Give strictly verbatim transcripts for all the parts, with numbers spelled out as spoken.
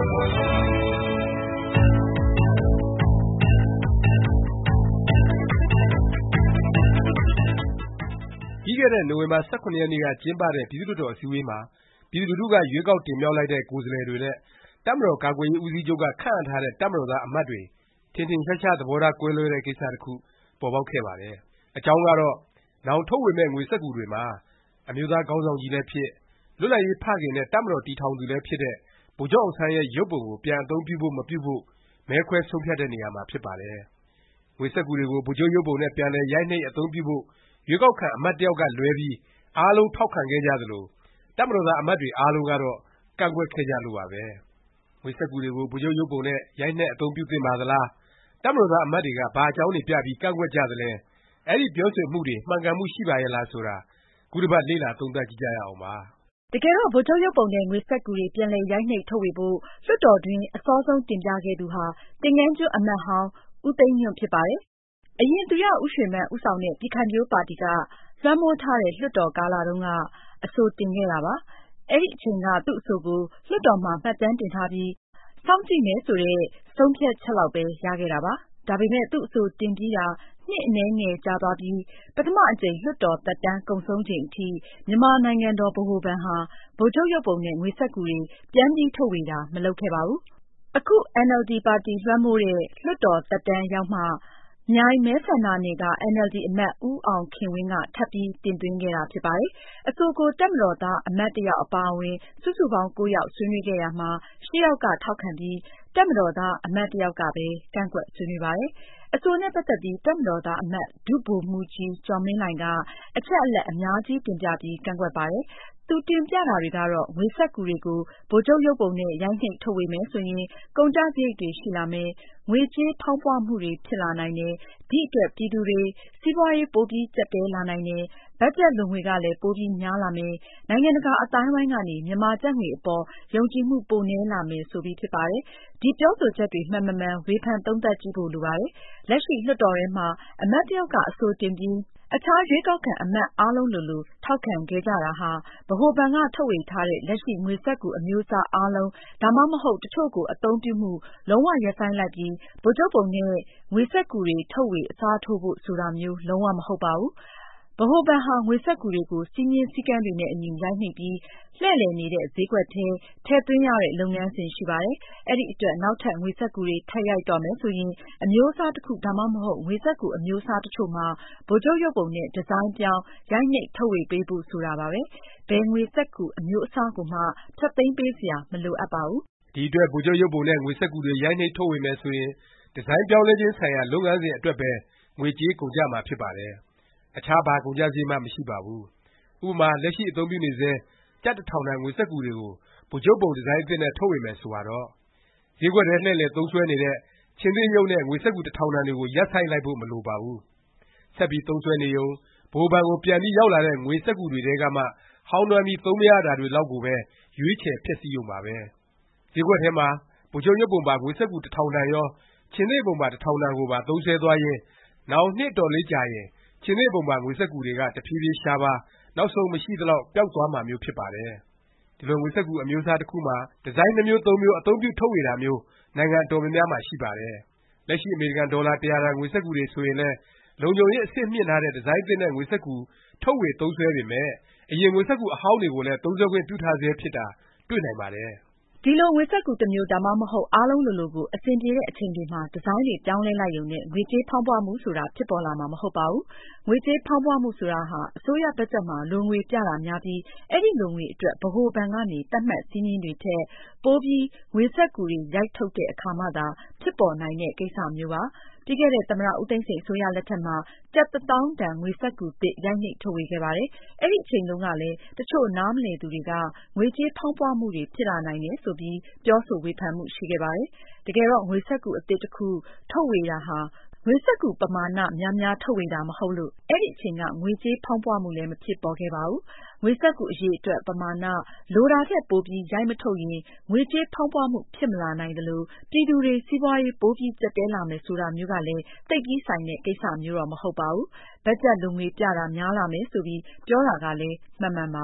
ပြီးခဲ့တဲ့နိုဝင်ဘာ၁၇ရက်နေ့ကကျင်းပတဲ့ပြည်သူ့လွှတ်တော်အစည်းအဝေးမှာပြည်သူလူထုကရွေးကောက်တင်မြှောက်လိုက်တဲ့ကိုယ်စားလှယ်တွေနဲ့တပ်မတော်ကာကွယ်ရေးဦးစီးချုပ်ကခန့်အပ်ထားတဲ့တပ်မတော်သားအမတ်တွေထင်ထင်ရှားရှားသဘောထားကွဲလွဲတဲ့ကိစ္စတစ်ခုပေါ်ပေါက်ခဲ့ပါတယ်။အကြောင်းကတော့နောင်ထုတ်ဝေမယ့်ငွေစက္ကူတွေမှာအမျိုးသားခေါင်းဆောင်ကြီးလည်းဖြစ်လွတ်လပ်ရေးဖခင်နဲ့တပ်မတော်တည်ထောင်သူလည်းဖြစ်တဲ့ဗိုလ်ချုပ်အောင်ဆန်းရဲ့ရုပ်ပုံကိုပြန်အသုံးပြုဖို့မပြုဖို့မဲခွဲဆုံးဖြတ်တဲ့နေရာမှာဖြစ်ပါတယ်။ငွေစက္ကူတွေကိုဗိုလ်ချုပ်ရုပ်ပုံနဲ့ပြန်လည်ရိုက်နှိပ်အသုံးပြုဖို့ရွေးကောက်ခံအမတ်တစ်ယောက်ကလွဲပြီးအားလုံးထောက်ခံခဲ့ကြသလိုတပ်မတော်သားအမတ်တွေအားလုံးကတော့ကန့်ကွက်ခဲ့ကြလို့ပါပဲ။ငွေစက္ကူတွေကိုဗိုလ်ချုပ်ရုပ်ပုံနဲ့ရိုက်နှက်အသုံးပြုသင့်ပါသလားတပ်မတော်သားအမတ်တွေကဘာအကြောင်းတွေပြပြီးကန့်ကွက်ကြသလဲအဲဒီပြောဆိုမှုတွေမှန်ကန်မှုရှိပါရဲ့လားဆိုတာခုတစ်ပတ်လေ့လာသုံးသပ်ကြည့်ကြရအောင်ပါ။တကယ်တော့ဗိုလ်ချုပ်ရုပ်ပုံနဲ့ငွေစက္ကူတွေပြန်လည်ရိုက်နှိပ်ထုတ်ဝေဖို့လွှတ်တော်တွင်းအစောဆုံးတင်ပြခဲ့သူဟာသင်္ဃန်းကျွန်းအမတ်ဟောင်းဦးသိန်းညွန့်ဖြစ်ပါတယ်။အရင်သူရဦးရွှေမန်းဦးဆောင်တဲ့ပြည်ခိုင်ဖြိုးပါတီကလွှမ်းမိုးထားတဲ့လွှတ်တော်ကာလတုန်းကအဆိုတင်ခဲ့တာပါ။အဲဒီအချိန်ကသူ့အဆိုကိုလွှတ်တော်မှာမှတ်တမ်းတင်ထားပြီးစောင့်ကြည့်မယ်ဆိုတဲ့ဆုံးဖြတ်ချက်လောက်ပဲရခဲ့တာပါ။ဒါပေမဲ့သူ့အဆိုတင်ပြီးတာနှစ်အနည်းငယ်ကြာသွားပြီးပထမအကြိမ်လွှတ်တော်သက်တမ်းကုန်ဆုံးချိန်အထိမြန်မာနိုင်ငံတော်ဗဟိုဘဏ်ဟာဗိုလ်ချုပ်ရုပ်ပုံနဲ့ငွေစက္ကူတွေပြန်ပြီးထုတ်ဝေတာမလုပ်ခဲ့ပါဘူး။အခုအင်န်အယ်လ်ဒီပါတီလွှမ်းမိုးတဲ့လွှတ်တော်သက်တမ်းရောက်မှမြိုင်မဲဆန္ဒနယ်ကအင်န်အယ်လ်ဒီအမတ်ဦးအောင်ခင်ဝင်းကထပ်ပြီးတင်သွင်းခဲ့တာဖြစ်ပါတယ်။အဆိုကိုတပ်မတော်သားအမတ်တစ်ယောက်အပါအဝင်စုစုပေါင်းကိုးယောက်ဆွေးနွေးခဲ့ရာမှာရှစ်ယောက်ကထောက်ခံပြီးတပ်မတော်သားအမတ်တစ်ယောက်ကပဲကန့်ကွက်ဆွေးနွေးပါတယ်။အဆိုနဲ့ပတ်သက်ပြီးတပ်မတော်သားအမတ်ဒုဗိုလ်မှူးကြီးကျော်မင်းလှိုင်ကအချက်အလက်အများကြီးတင်ပြပြီးကန့်ကွက်ပါတယ်။သူတင်ပြတာတွေကတော့ငွေစက္ကူတွေကိုဗိုလ်ချုပ်ရုပ်ပုံနဲ့ရိုက်နှိပ်ထုတ်ဝေမယ်ဆိုရင်ကုန်ကျစရိတ်တွေရှိလာမယ်ငွေကြေးဖောင်းပွမှုတွေဖြစ်လာနိုင်တယ်ဒီအတွက်ပြည်သူတွေစီးပွားရေးပိုပြီးကျပ်တည်းလာနိုင်တယ်ဘတ်ဂျက်လိုငွေကလည်းပိုပြီးများလာမယ်နိုင်ငံတကာအသိုင်းအဝိုင်းကနေမြန်မာကျပ်ငွေအပေါ်ယုံကြည်မှုပိုနည်းလာမယ်ဆိုပြီးဖြစ်ပါတယ်။ဒီပြောဆိုချက်တွေမှန်မမှန်ဝေဖန်သုံးသပ်ကြည့်ဖို့လိုပါတယ်။လက်ရှိလွှတ်တော်ထဲမှာအမတ်တစ်ယောက်ကအဆိုတင်ပြီးအခြားရွေးကောက်ခံအမတ်အားလုံးလိုလိုထောက်ခံခဲ့ကြတာဟာဗဟိုဘဏ်ကထုတ်ဝေထားတဲ့လက်ရှိငွေစက္ကူအမျိုးအစားအားလုံးဒါမှမဟုတ်တချို့ကိုအသုံးပြုမှုလုံးဝရပ်ဆိုင်းလိုက်ပြီးဗိုလ်ချုပ်ပုံနဲ့ငွေစက္ကူတွေထုတ်ဝေအစားထိုးဖို့ဆိုတာမျိုးလုံးဝမဟုတ်ပါဘူး။ဗဟိုဘဏ်ဟာငွေစက္ကူတွေကိုစည်းမျဉ်းစည်းကမ်းတွေနဲ့အညီရိုက်နှိပ်ပြီးလှည့်လည်နေတဲ့ဈေးကွက်ထဲထည့်သွင်းရတဲ့လုပ်ငန်းစဉ်ရှိပါတယ်။အဲဒီအတွက်နောက်ထပ်ငွေစက္ကူတွေထပ်ရိုက်တော့မယ်ဆိုရင်အမျိုးအစားတစ်ခုဒါမှမဟုတ်ငွေစက္ကူအမျိုးအစားတစ်ချို့မှာဗိုလ်ချုပ်ရုပ်ပုံနဲ့ဒီဇိုင်းပြောင်းရိုက်နှိပ်ထုတ်ဝေပေးဖို့ဆိုတာပါပဲ။ဘယ်ငွေစက္ကူအမျိုးအစားကိုမှဖျက်သိမ်းပေးစရာမလိုအပ်ပါဘူး။ဒီအတွက်ဗိုလ်ချုပ်ရုပ်ပုံနဲ့ငွေစက္ကူတွေရိုက်နှိပ်ထုတ်ဝေမယ်ဆိုရင်ဒီဇိုင်းပြောင်းလဲခြင်းဆိုင်ရာလုပ်ငန်းစဉ်အတွက်ပဲငွေကြေးကုန်ကျမှာဖြစ်ပါတယ်။အခြားဘာကုန်ကျစရိတ်မှမရှိပါဘူး။ဥပမာလက်ရှိအသုံးပြုနေဆဲကျပ်တစ်ထောင်တန်ငွေစက္ကူတွေကိုဗိုလ်ချုပ်ပုံဒီဇိုင်းအသစ်နဲ့ထုတ်ဝေမယ်ဆိုပါတော့ဈေးကွက်ထဲလှည့်လည်သုံးစွဲနေတဲ့ခြင်္သေ့မြုပ်နဲ့ငွေစက္ကူတစ်ထောင်တန်တွေကိုရပ်ဆိုင်းလိုက်ဖို့မလိုပါဘူး။ဆက်ပြီးသုံးစွဲနေုံဗဟိုဘဏ်ကိုပြန်ပြီးရောက်လာတဲ့ငွေစက္ကူတွေထဲကမှဟောင်းနွမ်းပြီးသုံးမရတာတွေလောက်ကိုပဲရွေးချယ်ဖျက်ဆီးရုံပါပဲ။ဈေးကွက်ထဲမှာဗိုလ်ချုပ်ရုပ်ပုံပါငွေစက္ကူတစ်ထောင်တန်ရောခြင်္သေ့ပုံပါတစ်ထောင်တန်ကိုပါသုံးစွဲသွားရင်နောင်နှစ်တော်လေးကြာရင်ခြင်္သေ့ပုံပါငွေစက္ကူတွေကတဖြည်းဖြည်းရှားပါးနောက်ဆုံးမရှိသလောက်ပျောက်သွားမှာမျိုးဖြစ်ပါတယ်။ဒီလိုငွေစက္ကူအမျိုးအစားတစ်ခုမှာဒီဇိုင်းနှစ်မျိုးသုံးမျိုးအသုံးပြုထုတ်ဝေတာမျိုးနိုင်ငံတော်များများမှာရှိပါတယ်။လက်ရှိအမေရိကန်ဒေါ်လာတစ်ရာတန်ငွေစက္ကူတွေဆိုရင်လည်းလုံခြုံရေးအဆင့်မြင့်ထားတဲ့ဒီဇိုင်းသစ်နဲ့ငွေစက္ကူထုတ်ဝေသုံးစွဲပေမယ့်အရင်ငွေစက္ကူအဟောင်းတွေကိုလည်းသုံးစွဲခွင့်ပြုထားဆဲဖြစ်တာတွေ့နိုင်ပါတယ်။ဒီလိုငွေစက္ကူတစ်မျိုးဒါမှမဟုတ်အားလုံးလိုလိုကိုအဆင်ပြေတဲ့အချိန်တွေမှာဒီဇိုင်းတွေပြောင်းလဲလိုက်ရုံနဲ့ငွေကြေးဖောင်းပွမှုဆိုတာဖြစ်ပေါ်လာမှာမဟုတ်ပါဘူး။ငွေကြေးဖောင်းပွမှုဆိုတာဟာအစိုးရဘတ်ဂျက်မှာလိုငွေပြတာများပြီးအဲဒီလိုငွေအတွက်ဗဟိုဘဏ်ကနေသတ်မှတ်စည်းမျဉ်းတွေထက်ပိုပြီးငွေစက္ကူတွေရိုက်ထုတ်တဲ့အခါမှသာဖြစ်ပေါ်နိုင်တဲ့ကိစ္စမျိုးပါ။ပြီးခဲ့တဲ့သမ္မတဦးသိန်းစိန်အစိုးရလက်ထက်မှာကျပ်တစ်သောင်းတန်ငွေစက္ကူသစ်ရိုက်နှိပ်ထုတ်ဝေခဲ့ပါတယ်။အဲဒီအချိန်တုန်းကလည်းတချို့နားမလည်သူတွေကငွေကြေးဖောင်းပွမှုတွေဖြစ်လာနိုင်တယ်ဆိုပြီးပြောဆိုဝေဖန်မှုရှိခဲ့ပါတယ်။တကယ်တော့ငွေစက္ကူအသစ်တစ်ခုထုတ်ဝေတာဟာငွေစက္ကူပမာဏများများထုတ်ဝေတာမဟုတ်လို့အဲဒီအချိန်ကငွေကြေးဖောင်းပွမှုလည်းမဖြစ်ပေါ်ခဲ့ပါဘူး။ငွေစက္ကူအရေအတွက်ပမာဏလိုတာထက်ပိုပြီးရိုက်မထုတ်ရင်ငွေကြေးဖောင်းပွမှုဖြစ်မလာနိုင်သလိုပြည်သူတွေစီးပွားရေးပိုပြီးကျပ်တည်းလာမယ်ဆိုတာမျိုးကလည်းသိပ်ပြီးဆိုင်တဲ့ကိစ္စမျိုးတော့မဟုတ်ပါဘူး။ဘတ်ဂျက်လိုငွေပြတာများလာမယ်ဆိုပြီးပြောတာကလည်းမမှန်ပါဘူး။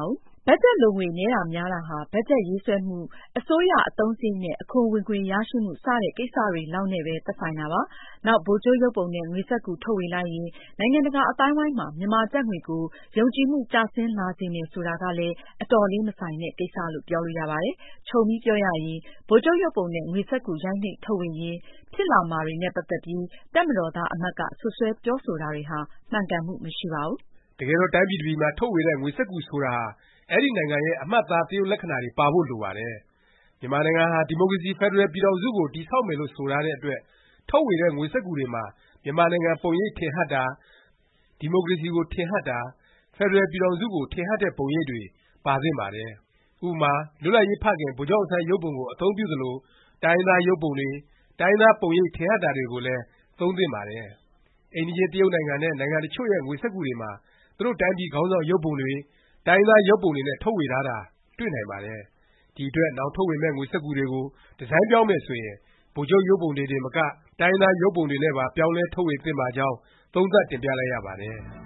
ဘတ်ဂျက်လိုငွေနည်းတာများတာဟာ ဘတ်ဂျက်ရေးဆွဲမှု၊ အစိုးရအသုံးစရိတ်နဲ့ အခွန်ဝင်ငွေရရှိမှု စတဲ့ ကိစ္စတွေလောက်နဲ့ပဲ သက်ဆိုင်တာပါ။ နောက် ဗိုလ်ချုပ်ရုပ်ပုံနဲ့ ငွေစက္ကူထုတ်ဝေလိုက်ရင် နိုင်ငံတကာအသိုင်းအဝိုင်းမှာ မြန်မာကျပ်ငွေကို ယုံကြည်မှုကျဆင်းလာစေမယ်ဆိုတာကလည်း အတော်လေးမဆိုင်တဲ့ ကိစ္စလို့ ပြောလို့ရပါတယ်။ ခြုံပြီးပြောရရင် ဗိုလ်ချုပ်ရုပ်ပုံနဲ့ ငွေစက္ကူရိုက်နှိပ်ထုတ်ဝေရင် ဖြစ်လာမှာတွေနဲ့ ပတ်သက်ပြီး တပ်မတော်သား အမတ်က စွပ်စွဲပြောဆိုတာတွေဟာ မှန်ကန်မှု မရှိပါဘူး။ တကယ်တော့ တိုင်းပြည်တစ်ပြည်မှာ ထုတ်ဝေတဲ့ ငွေစက္ကူဆိုတာဟာ အဲဒီနိုင်ငံရဲ့ အမှတ်အသား သရုပ်လက္ခဏာတွေ ပါဖို့လိုပါတယ်။ မြန်မာနိုင်ငံဟာ ဒီမိုကရေစီ ဖက်ဒရယ်ပြည်ထောင်စုကို တည်ဆောက်မယ်လို့ ဆိုထားတဲ့အတွက် ထုတ်ဝေတဲ့ ငွေစက္ကူတွေမှာ မြန်မာနိုင်ငံ ပုံရိပ်ထင်ဟပ်တာ၊ ဒီမိုကရေစီကို ထင်ဟပ်တာ၊ ဖက်ဒရယ်ပြည်ထောင်စုကို ထင်ဟပ်တဲ့ ပုံရိပ်တွေ ပါသင့်ပါတယ်။ ဥပမာ လွတ်လပ်ရေးဖခင် ဗိုလ်ချုပ်အောင်ဆန်းရုပ်ပုံကို အသုံးပြုသလို တိုင်းရင်းသား ရုပ်ပုံတွေ၊ တိုင်းရင်းသား ပုံရိပ်ထင်ဟပ်တာတွေကိုလည်း သုံးသင့်ပါတယ်။ အိမ်နီးချင်း တရုတ်နိုင်ငံနဲ့ နိုင်ငံတစ်ချို့ရဲ့ ငွေစက္ကူတွေမှာ သူတို့တိုင်းပြည်ခေါင်းဆောင် ရုပ်ပုံတွေ၊ တိုင်းရင်းသား ရုပ်ပုံတွေနဲ့ ထုတ်ဝေထားတာ တွေ့နိုင်ပါတယ်။ ဒီအတွက် နောင်ထုတ်ဝေမယ့် ငွေစက္ကူတွေကို ဒီဇိုင်းပြောင်းမယ် ဆိုရင် ဗိုလ်ချုပ်ရုပ်ပုံတွေတင်မက တိုင်းရင်းသား ရုပ်ပုံတွေနဲ့ပါ ပြောင်းလဲ ထုတ်ဝေသင့်ပါကြောင်း သုံးသပ်တင်ပြလိုက်ရပါတယ်